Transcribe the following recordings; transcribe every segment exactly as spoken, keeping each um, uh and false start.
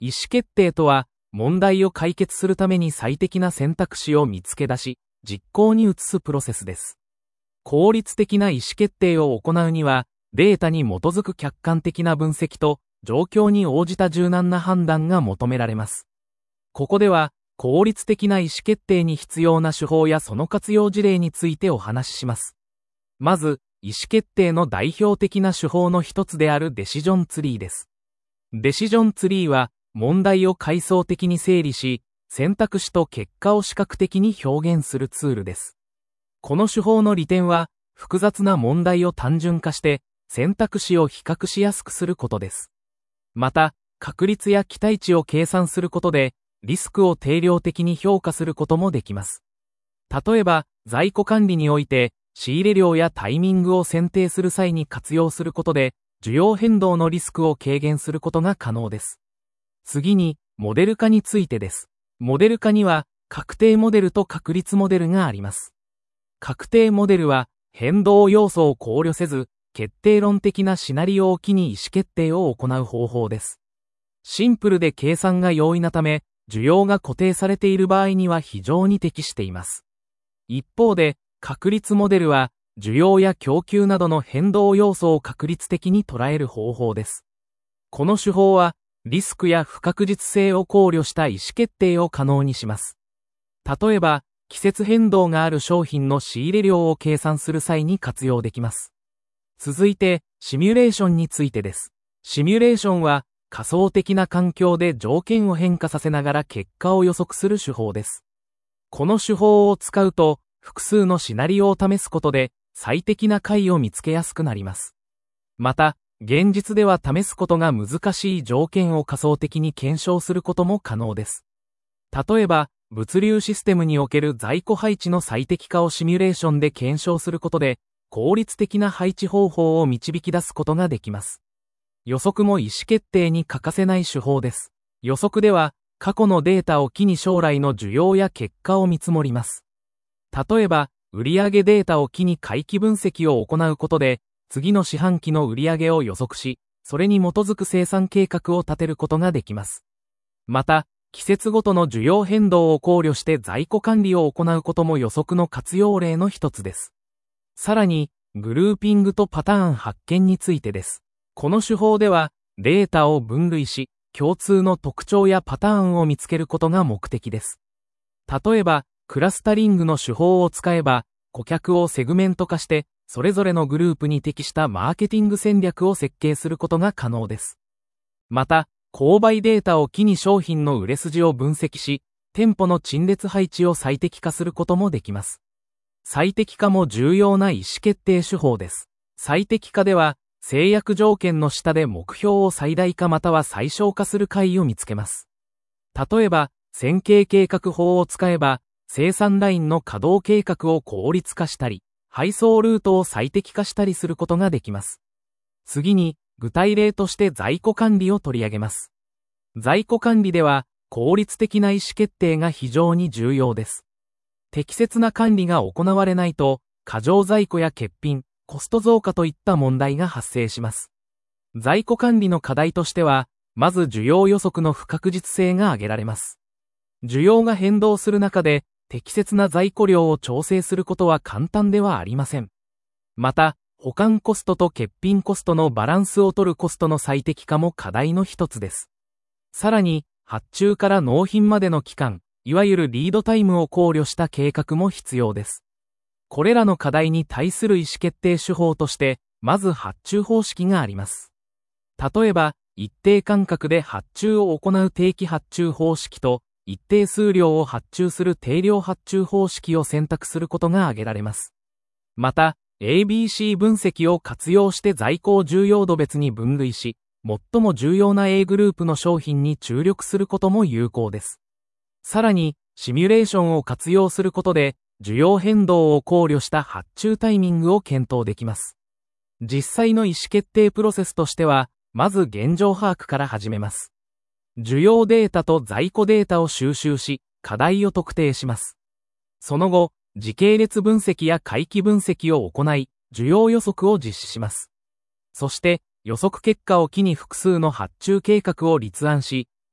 意思決定とは、問題を解決するために最適な選択肢を見つけ出し、実行に移すプロセスです。効率的な意思決定を行うには、データに基づく客観的な分析と、状況に応じた柔軟な判断が求められます。ここでは、効率的な意思決定に必要な手法やその活用事例についてお話しします。まず、意思決定の代表的な手法の一つであるデシジョンツリーです。デシジョンツリーは、問題を階層的に整理し、選択肢と結果を視覚的に表現するツールです。この手法の利点は、複雑な問題を単純化して、選択肢を比較しやすくすることです。また、確率や期待値を計算することで、リスクを定量的に評価することもできます。例えば、在庫管理において、仕入れ量やタイミングを選定する際に活用することで、需要変動のリスクを軽減することが可能です。次に、モデル化についてです。モデル化には、確定モデルと確率モデルがあります。確定モデルは、変動要素を考慮せず、決定論的なシナリオを機に意思決定を行う方法です。シンプルで計算が容易なため、需要が固定されている場合には非常に適しています。一方で、確率モデルは、需要や供給などの変動要素を確率的に捉える方法です。この手法は、リスクや不確実性を考慮した意思決定を可能にします。例えば、季節変動がある商品の仕入れ量を計算する際に活用できます。続いて、シミュレーションについてです。シミュレーションは、仮想的な環境で条件を変化させながら結果を予測する手法です。この手法を使うと、複数のシナリオを試すことで、最適な解を見つけやすくなります。また、現実では試すことが難しい条件を仮想的に検証することも可能です。例えば、物流システムにおける在庫配置の最適化をシミュレーションで検証することで、効率的な配置方法を導き出すことができます。予測も意思決定に欠かせない手法です。予測では、過去のデータを機に将来の需要や結果を見積もります。例えば、売上データを機に回帰分析を行うことで、次の四半期の売上を予測し、それに基づく生産計画を立てることができます。また、季節ごとの需要変動を考慮して在庫管理を行うことも予測の活用例の一つです。さらに、グルーピングとパターン発見についてです。この手法では、データを分類し、共通の特徴やパターンを見つけることが目的です。例えば、クラスタリングの手法を使えば、顧客をセグメント化して、それぞれのグループに適したマーケティング戦略を設計することが可能です。また、購買データを機に商品の売れ筋を分析し、店舗の陳列配置を最適化することもできます。最適化も重要な意思決定手法です。最適化では、制約条件の下で目標を最大化または最小化する解を見つけます。例えば、線形計画法を使えば、生産ラインの稼働計画を効率化したり、配送ルートを最適化したりすることができます。次に、具体例として在庫管理を取り上げます。在庫管理では、効率的な意思決定が非常に重要です。適切な管理が行われないと、過剰在庫や欠品、コスト増加といった問題が発生します。在庫管理の課題としては、まず需要予測の不確実性が挙げられます。需要が変動する中で、適切な在庫量を調整することは簡単ではありません。また、保管コストと欠品コストのバランスを取るコストの最適化も課題の一つです。さらに、発注から納品までの期間、いわゆるリードタイムを考慮した計画も必要です。これらの課題に対する意思決定手法として、まず発注方式があります。例えば、一定間隔で発注を行う定期発注方式と、一定数量を発注する定量発注方式を選択することが挙げられます。また、エービーシー 分析を活用して在庫を重要度別に分類し、最も重要な A グループの商品に注力することも有効です。さらに、シミュレーションを活用することで、需要変動を考慮した発注タイミングを検討できます。実際の意思決定プロセスとしては、まず現状把握から始めます。需要データと在庫データを収集し、課題を特定します。その後、時系列分析や回帰分析を行い、需要予測を実施します。そして、予測結果を機に複数の発注計画を立案し、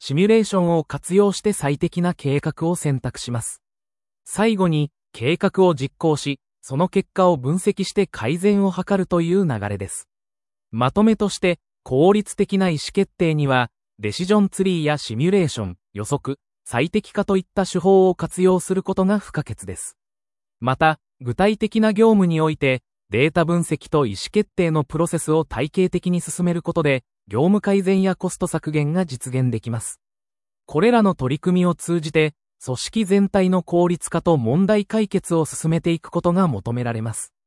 シミュレーションを活用して最適な計画を選択します。最後に、計画を実行し、その結果を分析して改善を図るという流れです。まとめとして、効率的な意思決定には、デシジョンツリーやシミュレーション、予測、最適化といった手法を活用することが不可欠です。また、具体的な業務において、データ分析と意思決定のプロセスを体系的に進めることで、業務改善やコスト削減が実現できます。これらの取り組みを通じて、組織全体の効率化と問題解決を進めていくことが求められます。